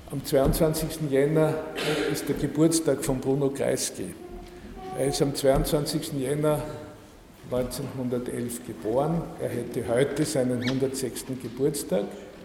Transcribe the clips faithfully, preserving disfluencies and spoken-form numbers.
Am zweiundzwanzigsten Jänner ist der Geburtstag von Bruno Kreisky. Er ist am zweiundzwanzigsten Jänner neunzehnhundertelf geboren. Er hätte heute seinen hundertsechsten Geburtstag.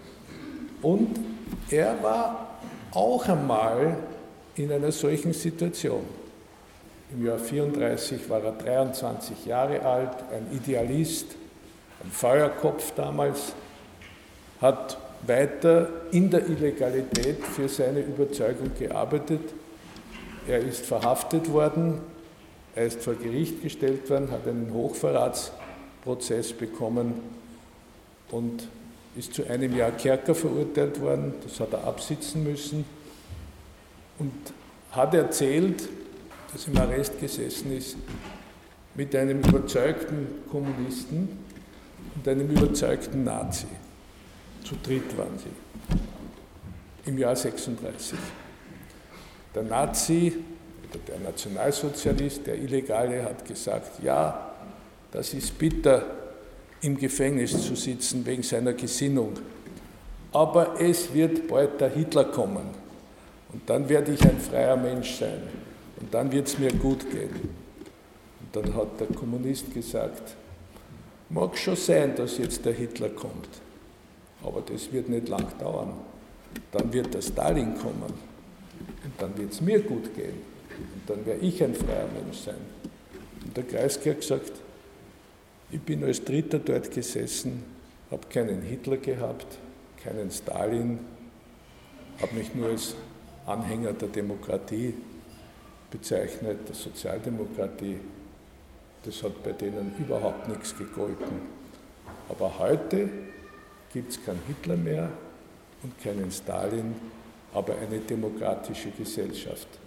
Und er war auch einmal in einer solchen Situation. Im Jahr vierunddreißig war er dreiundzwanzig Jahre alt, ein Idealist, ein Feuerkopf damals, hat weiter in der Illegalität für seine Überzeugung gearbeitet. Er ist verhaftet worden, er ist vor Gericht gestellt worden, hat einen Hochverratsprozess bekommen und ist zu einem Jahr Kerker verurteilt worden. Das hat er absitzen müssen und hat erzählt, dass er im Arrest gesessen ist mit einem überzeugten Kommunisten und einem überzeugten Nazi. Zu dritt waren sie, im Jahr sechsunddreißig. Der Nazi, oder der Nationalsozialist, der Illegale, hat gesagt, ja, das ist bitter, im Gefängnis zu sitzen wegen seiner Gesinnung, aber es wird bald der Hitler kommen und dann werde ich ein freier Mensch sein und dann wird es mir gut gehen. Und dann hat der Kommunist gesagt, mag schon sein, dass jetzt der Hitler kommt, aber das wird nicht lang dauern. Dann wird der Stalin kommen und dann wird es mir gut gehen und dann werde ich ein freier Mensch sein. Und der Kreisky hat gesagt, ich bin als Dritter dort gesessen, habe keinen Hitler gehabt, keinen Stalin, habe mich nur als Anhänger der Demokratie bezeichnet, der Sozialdemokratie. Das hat bei denen überhaupt nichts gegolten. Aber heute gibt es keinen Hitler mehr und keinen Stalin, aber eine demokratische Gesellschaft.